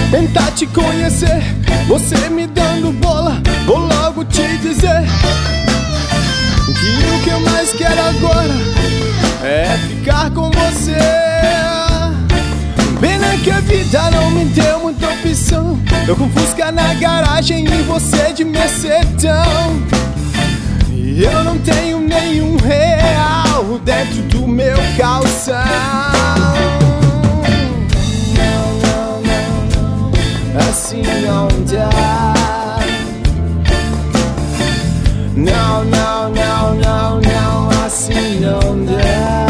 tentar te conhecer, você me dando bola. Vou logo te dizer que o que eu mais quero agora é ficar com você. Pena que a vida não me deu muita opção. Eu com Fusca na garagem e você de Mercedão. E eu não tenho nenhum real dentro do meu calção. Não, não, não, assim não dá. Não, não, não, não, não, assim não dá.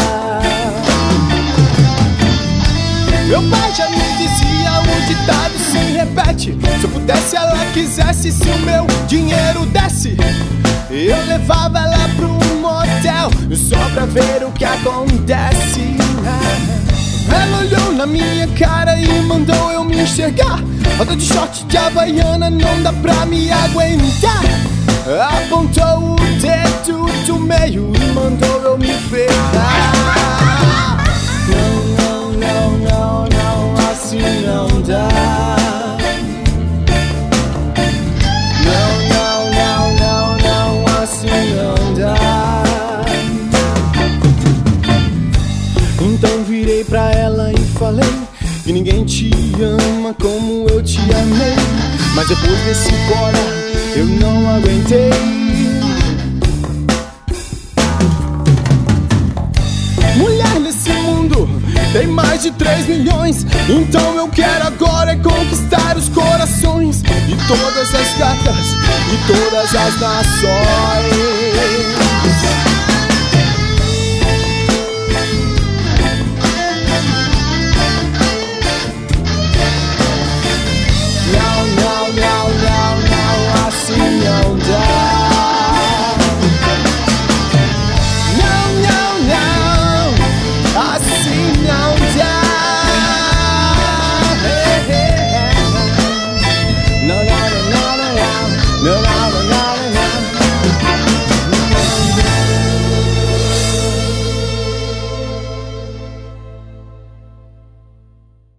Meu pai já me dizia, o ditado se repete: se eu pudesse, ela quisesse, se o meu dinheiro desse, eu levava ela pro motel só pra ver o que acontece. Ela olhou na minha cara e mandou eu me enxergar. Roda de short de Havaiana, não dá pra me aguentar. Apontou o dedo do meio e mandou eu me ferrar. Não, não, não, não, assim não dá. Não, não, não, não, não, assim não dá. Então virei pra ela e falei que ninguém te ama como eu te amei. Mas depois desse fora eu não aguentei. Mulher nesse mundo tem mais de 3 milhões. Então eu quero agora é conquistar os corações de todas as gatas, de todas as nações. No, no, no, no, no, no, no, no.